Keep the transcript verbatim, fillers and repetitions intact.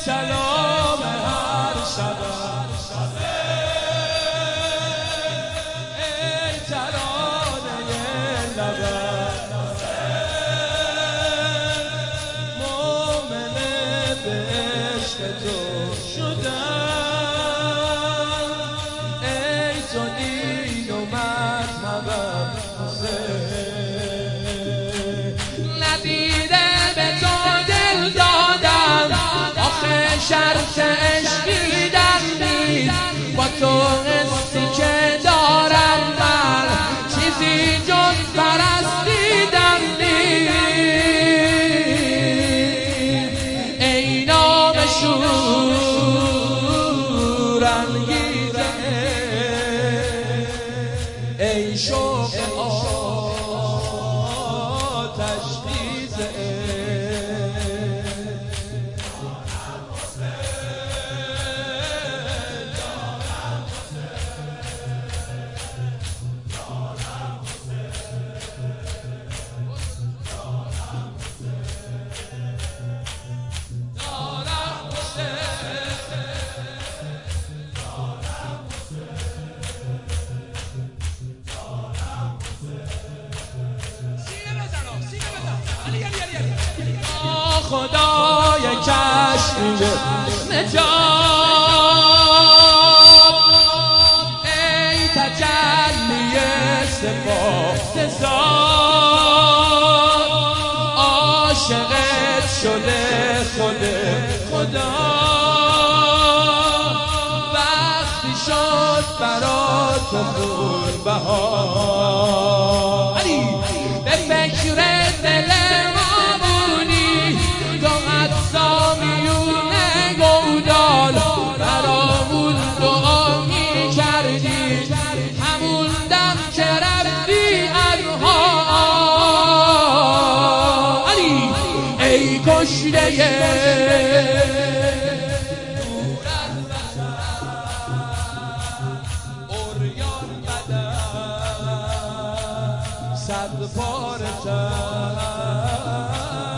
سلام هر شبم ای ترانه لبم مومن به عشق تو شدم ای تو دین و مذهبم ندیده به تو دل دادم آخه شرط عشقیدن نیست با تو حسی که دارم من چیزی جز پرستیدن نیست ای نام شورانگیزه ای شوق آتش خیزه خدای کشف نجات ای تجلی صفات ذات عاشقت شده خود خدا وقتی شد برات خون بهار به فکر دل برامون دعا می کردی همون دم که رفتی انها علی ای کشته دور از وطن عریان بدن صد پاره تن